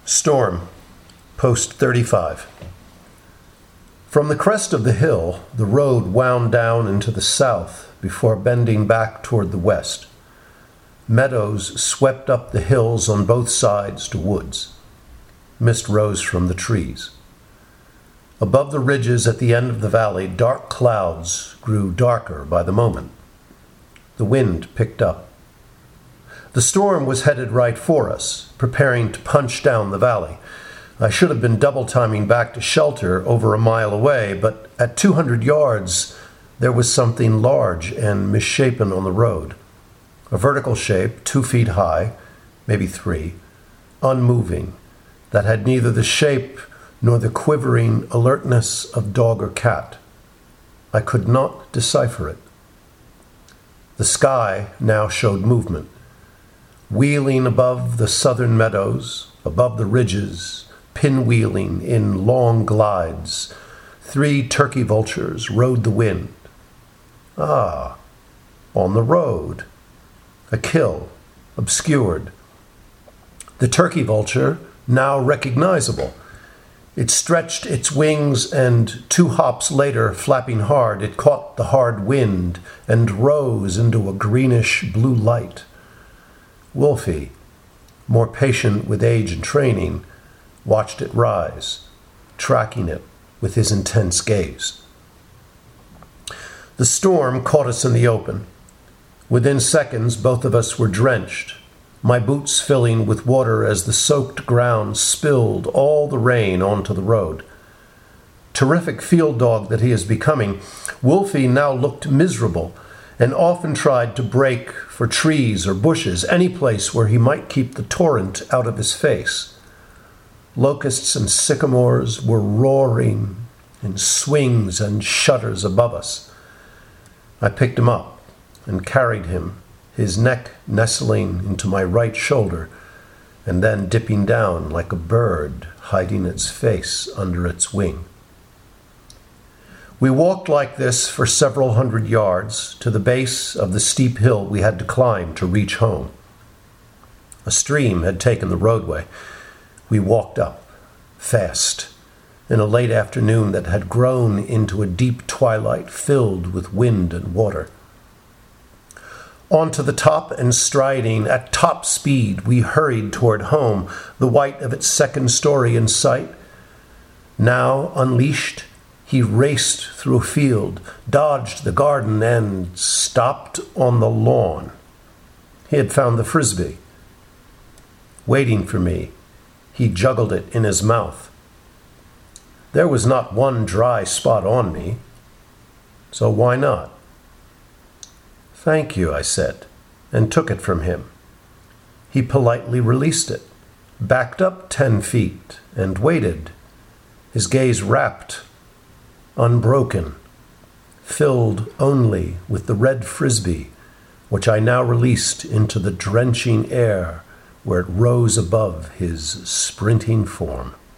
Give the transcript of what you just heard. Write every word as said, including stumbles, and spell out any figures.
Storm, post thirty-five. From the crest of the hill, the road wound down into the south before bending back toward the west. Meadows swept up the hills on both sides to woods. Mist rose from the trees. Above the ridges at the end of the valley, dark clouds grew darker by the moment. The wind picked up. The storm was headed right for us, preparing to punch down the valley. I should have been double-timing back to shelter over a mile away, but at two hundred yards, there was something large and misshapen on the road. A vertical shape, two feet high, maybe three, unmoving, that had neither the shape nor the quivering alertness of dog or cat. I could not decipher it. The sky now showed movement. Wheeling above the southern meadows, above the ridges, pinwheeling in long glides, three turkey vultures rode the wind. Ah, on the road. A kill, obscured. The turkey vulture, now recognizable. It stretched its wings, and two hops later, flapping hard, it caught the hard wind and rose into a greenish-blue light. Wolfie, more patient with age and training, watched it rise, tracking it with his intense gaze. The storm caught us in the open. Within seconds, both of us were drenched, my boots filling with water as the soaked ground spilled all the rain onto the road. Terrific field dog that he is becoming, Wolfie now looked miserable and often tried to break for trees or bushes, any place where he might keep the torrent out of his face. Locusts and sycamores were roaring in swings and shudders above us. I picked him up and carried him, his neck nestling into my right shoulder, and then dipping down like a bird hiding its face under its wing. We walked like this for several hundred yards to the base of the steep hill we had to climb to reach home. A stream had taken the roadway. We walked up, fast, in a late afternoon that had grown into a deep twilight filled with wind and water. On to the top and striding at top speed, we hurried toward home, the white of its second story in sight. Now, unleashed, he raced through a field, dodged the garden, and stopped on the lawn. He had found the frisbee. Waiting for me, he juggled it in his mouth. There was not one dry spot on me, so why not? "Thank you," I said, and took it from him. He politely released it, backed up ten feet, and waited, his gaze rapt, unbroken, filled only with the red frisbee, which I now released into the drenching air where it rose above his sprinting form.